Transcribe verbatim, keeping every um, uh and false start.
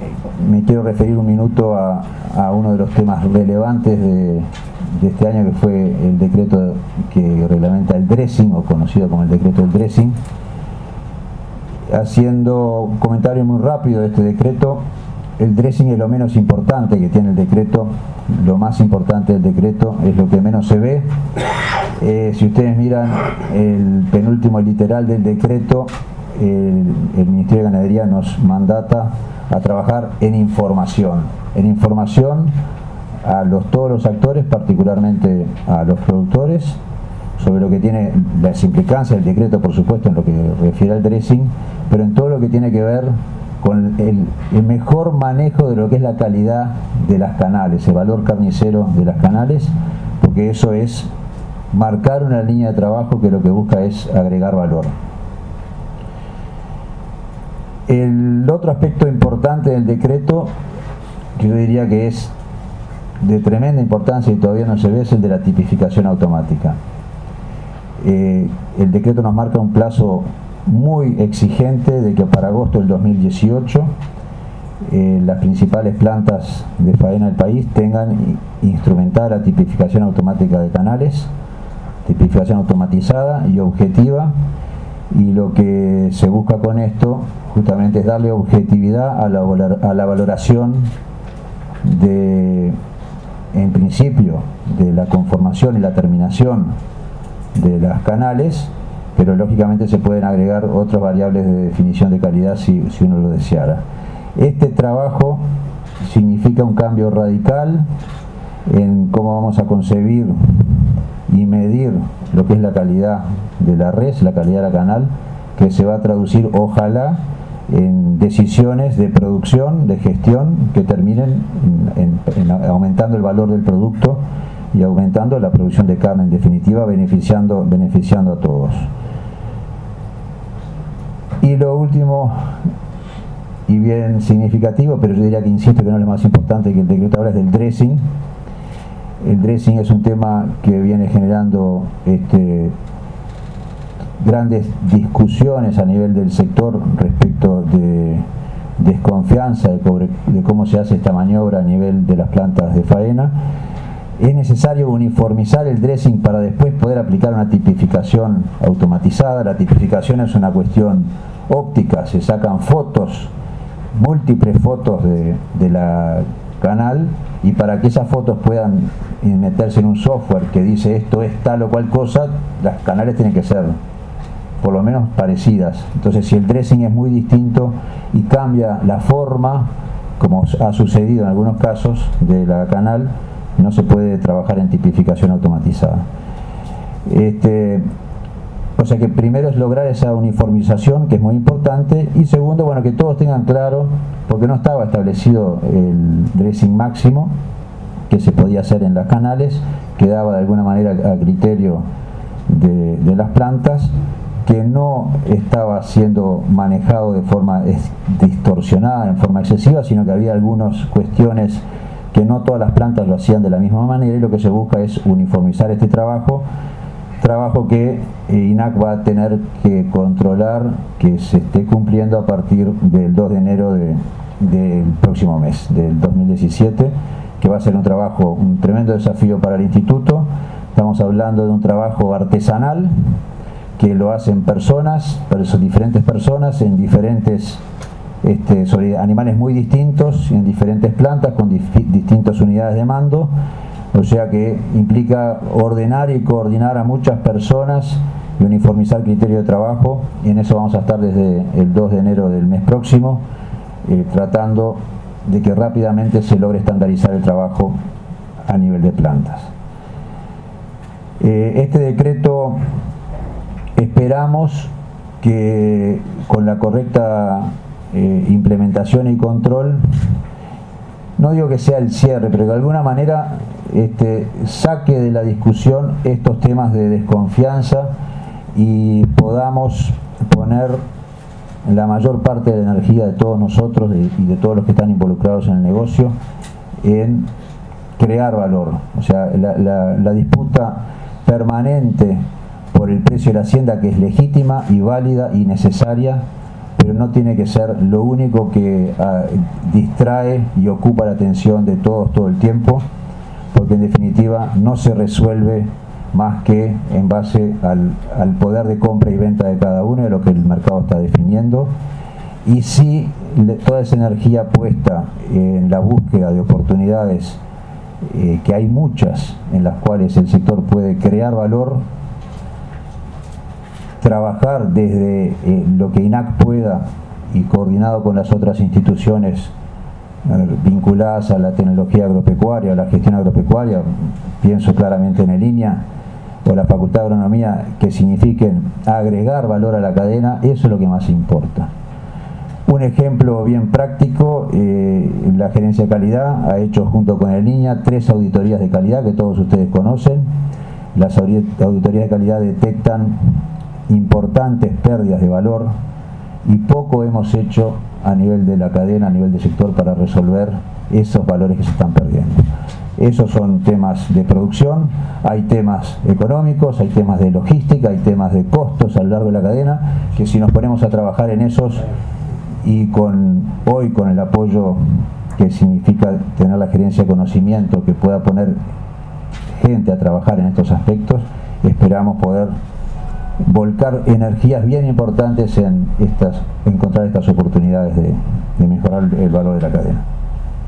me quiero referir un minuto a, a uno de los temas relevantes de, de este año, que fue el decreto que reglamenta el dressing, o conocido como el decreto del dressing. Haciendo un comentario muy rápido de este decreto, el dressing es lo menos importante que tiene el decreto. Lo más importante del decreto es lo que menos se ve. Eh, si ustedes miran el penúltimo literal del decreto, el, el Ministerio de Ganadería nos mandata a trabajar en información, en información a los, todos los actores, particularmente a los productores, sobre lo que tiene las implicancias del decreto, por supuesto, en lo que refiere al dressing, pero en todo lo que tiene que ver con el, el mejor manejo de lo que es la calidad de las canales, el valor carnicero de las canales, porque eso es marcar una línea de trabajo que lo que busca es agregar valor. El otro aspecto importante del decreto, que yo diría que es de tremenda importancia y todavía no se ve, es el de la tipificación automática. Eh, el decreto nos marca un plazo muy exigente de que para agosto del dos mil dieciocho eh, las principales plantas de faena del país tengan instrumentada la tipificación automática de canales, tipificación automatizada y objetiva, y lo que se busca con esto justamente es darle objetividad a la, a la valoración de, en principio, de la conformación y la terminación de las canales, pero lógicamente se pueden agregar otras variables de definición de calidad si, si uno lo deseara. Este trabajo significa un cambio radical en cómo vamos a concebir y medir lo que es la calidad de la res, la calidad de la canal, que se va a traducir, ojalá, en decisiones de producción, de gestión, que terminen en, en, en aumentando el valor del producto y aumentando la producción de carne, en definitiva, beneficiando, beneficiando a todos. Y lo último, y bien significativo, pero yo diría que insisto que no es lo más importante que el decreto ahora, es del dressing. El dressing es un tema que viene generando este, grandes discusiones a nivel del sector respecto de desconfianza de, cobre, de cómo se hace esta maniobra a nivel de las plantas de faena. Es necesario uniformizar el dressing para después poder aplicar una tipificación automatizada. La tipificación es una cuestión óptica, se sacan fotos, múltiples fotos de, de la canal, y para que esas fotos puedan meterse en un software que dice esto es tal o cual cosa, las canales tienen que ser por lo menos parecidas. Entonces, si el dressing es muy distinto y cambia la forma, como ha sucedido en algunos casos de la canal, no se puede trabajar en tipificación automatizada. Este, o sea que primero es lograr esa uniformización, que es muy importante, y segundo, bueno, que todos tengan claro, porque no estaba establecido el dressing máximo que se podía hacer en las canales, quedaba de alguna manera a criterio de, de las plantas, que no estaba siendo manejado de forma distorsionada, en forma excesiva, sino que había algunas cuestiones que no todas las plantas lo hacían de la misma manera, y lo que se busca es uniformizar este trabajo, trabajo que I N A C va a tener que controlar que se esté cumpliendo a partir del dos de enero de, del próximo mes, del dos mil diecisiete, que va a ser un trabajo, un tremendo desafío para el instituto. Estamos hablando de un trabajo artesanal, que lo hacen personas, diferentes personas en diferentes Este, sobre animales muy distintos, en diferentes plantas, con dif distintas unidades de mando, o sea que implica ordenar y coordinar a muchas personas y uniformizar criterio de trabajo, y en eso vamos a estar desde el dos de enero del mes próximo, eh, tratando de que rápidamente se logre estandarizar el trabajo a nivel de plantas. Eh, este decreto esperamos que con la correcta Eh, implementación y control, no digo que sea el cierre, pero de alguna manera este, saque de la discusión estos temas de desconfianza y podamos poner la mayor parte de la energía de todos nosotros y de, de todos los que están involucrados en el negocio en crear valor. O sea, la, la, la disputa permanente por el precio de la hacienda, que es legítima y válida y necesaria, pero no tiene que ser lo único que uh, distrae y ocupa la atención de todos todo el tiempo, porque en definitiva no se resuelve más que en base al, al poder de compra y venta de cada uno, de lo que el mercado está definiendo, y si le, toda esa energía puesta en la búsqueda de oportunidades, eh, que hay muchas en las cuales el sector puede crear valor, trabajar desde eh, lo que I N A C pueda y coordinado con las otras instituciones eh, vinculadas a la tecnología agropecuaria, a la gestión agropecuaria, pienso claramente en el I N A o la Facultad de Agronomía, que signifiquen agregar valor a la cadena, eso es lo que más importa. Un ejemplo bien práctico, eh, la Gerencia de Calidad ha hecho junto con el I N A tres auditorías de calidad que todos ustedes conocen. Las auditorías de calidad detectan importantes pérdidas de valor y poco hemos hecho a nivel de la cadena, a nivel del sector, para resolver esos valores que se están perdiendo. Esos son temas de producción, hay temas económicos, hay temas de logística, hay temas de costos a lo largo de la cadena, que si nos ponemos a trabajar en esos, y con hoy con el apoyo que significa tener la gerencia de conocimiento que pueda poner gente a trabajar en estos aspectos, esperamos poder volcar energías bien importantes en estas, encontrar estas oportunidades de, de mejorar el valor de la cadena.